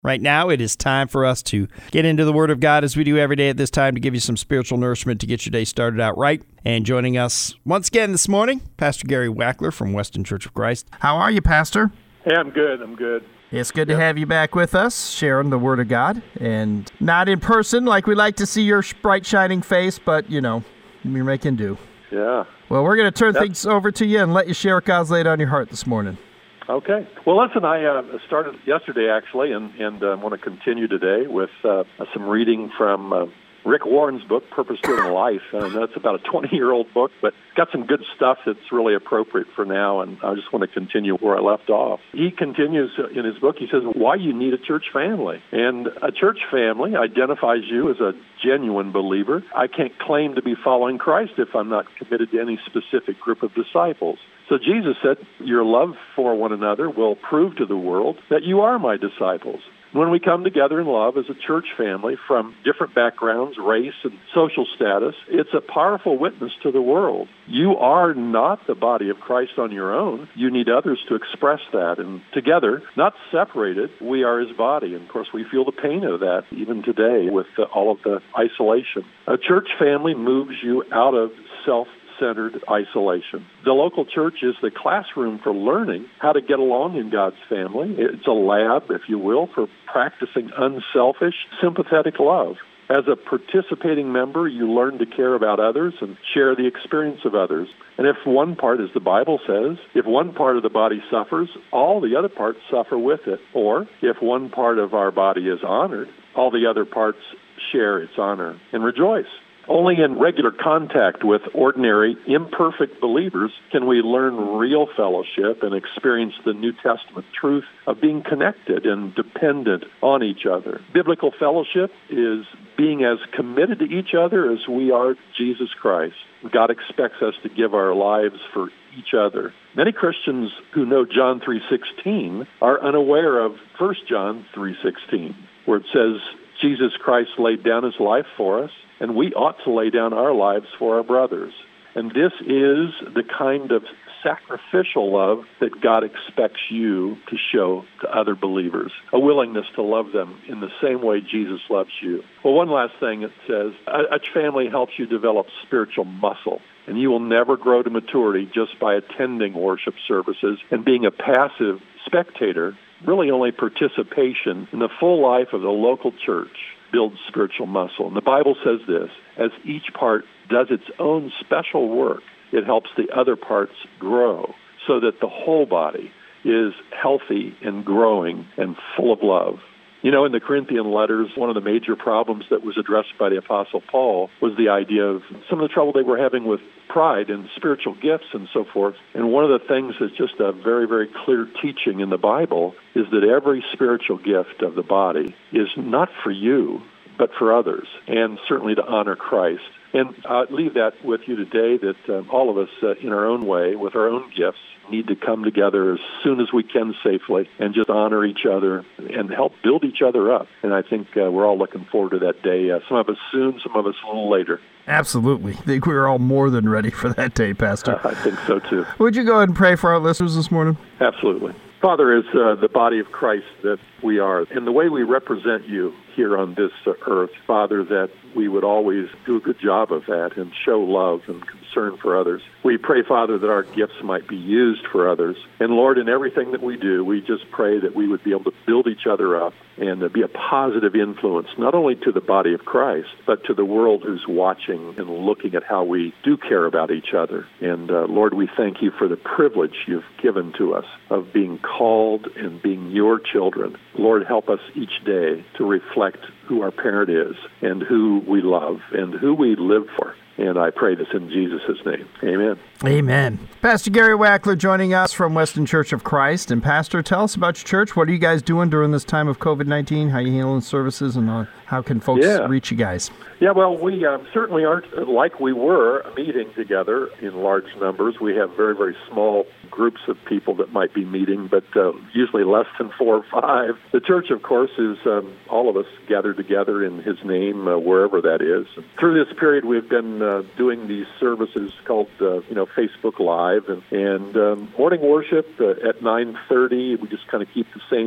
Right now, it is time for us to get into the Word of God as we do every day at this time to give you some spiritual nourishment to get your day started out right. And joining us once again this morning, Pastor Gary Wackler from Weston Church of Christ. How are you, Pastor? Hey, I'm good. It's good to have you back with us, sharing the Word of God. And not in person like we like to see your bright, shining face, but, you're making do. Yeah. Well, we're going to turn things over to you and let you share what God's laid on your heart this morning. Okay. Well, listen, I started yesterday, actually, and want to continue today with some reading from Rick Warren's book, Purpose-Driven Life. And that's about a 20-year-old book, but got some good stuff that's really appropriate for now, and I just want to continue where I left off. He continues in his book, he says, why you need a church family. And a church family identifies you as a genuine believer. I can't claim to be following Christ if I'm not committed to any specific group of disciples. So Jesus said, your love for one another will prove to the world that you are my disciples. When we come together in love as a church family from different backgrounds, race, and social status, it's a powerful witness to the world. You are not the body of Christ on your own. You need others to express that. And together, not separated, we are his body. And of course, we feel the pain of that even today with all of the isolation. A church family moves you out of self-centered isolation. The local church is the classroom for learning how to get along in God's family. It's a lab, if you will, for practicing unselfish, sympathetic love. As a participating member, you learn to care about others and share the experience of others. And if one part, as the Bible says, if one part of the body suffers, all the other parts suffer with it. Or if one part of our body is honored, all the other parts share its honor and rejoice. Only in regular contact with ordinary, imperfect believers can we learn real fellowship and experience the New Testament truth of being connected and dependent on each other. Biblical fellowship is being as committed to each other as we are to Jesus Christ. God expects us to give our lives for each other. Many Christians who know John 3:16 are unaware of 1 John 3:16, where it says, Jesus Christ laid down his life for us, and we ought to lay down our lives for our brothers. And this is the kind of sacrificial love that God expects you to show to other believers, a willingness to love them in the same way Jesus loves you. Well, one last thing it says, a family helps you develop spiritual muscle. And you will never grow to maturity just by attending worship services and being a passive spectator. Really only participation in the full life of the local church builds spiritual muscle. And the Bible says this, as each part does its own special work, it helps the other parts grow so that the whole body is healthy and growing and full of love. In the Corinthian letters, one of the major problems that was addressed by the Apostle Paul was the idea of some of the trouble they were having with pride and spiritual gifts and so forth. And one of the things that's just a very, very clear teaching in the Bible is that every spiritual gift of the body is not for you, but for others, and certainly to honor Christ. And I leave that with you today, that all of us, in our own way, with our own gifts, need to come together as soon as we can safely and just honor each other and help build each other up. And I think we're all looking forward to that day. Some of us soon, some of us a little later. Absolutely. I think we're all more than ready for that day, Pastor. I think so, too. Would you go ahead and pray for our listeners this morning? Absolutely. Father, as the body of Christ that we are, and the way we represent you here on this earth, Father, that we would always do a good job of that and show love and concern for others. We pray, Father, that our gifts might be used for others. And Lord, in everything that we do, we just pray that we would be able to build each other up and be a positive influence, not only to the body of Christ, but to the world who's watching and looking at how we do care about each other. And Lord, we thank you for the privilege you've given to us of being called and being your children. Lord, help us each day to reflect who our parent is and who we love and who we live for. And I pray this in Jesus' name. Amen. Amen. Pastor Gary Wackler joining us from Weston Church of Christ. And Pastor, tell us about your church. What are you guys doing during this time of COVID-19? How are you handling services, and how can folks reach you guys? Yeah, well, we certainly aren't like we were meeting together in large numbers. We have very, very small groups of people that might be meeting, but usually less than 4 or 5. The church, of course, is all of us gathered together in his name, wherever that is. And through this period, we've been doing these services called, Facebook Live and morning worship at 9:30. We just kind of keep the same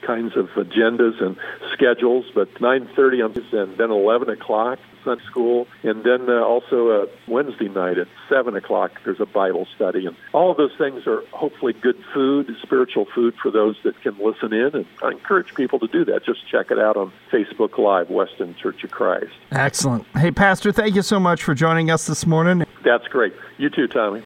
kinds of agendas and schedules, but 9:30 and then 11 o'clock Sunday school, and then also Wednesday night at 7 o'clock there's a Bible study. And all of those things are hopefully good food, spiritual food for those that can listen in, and I encourage people to do that. Just check it out on Facebook Live, Weston Church of Christ. Excellent. Hey, Pastor, thank you so much for joining us this morning. That's great. You too, Tommy.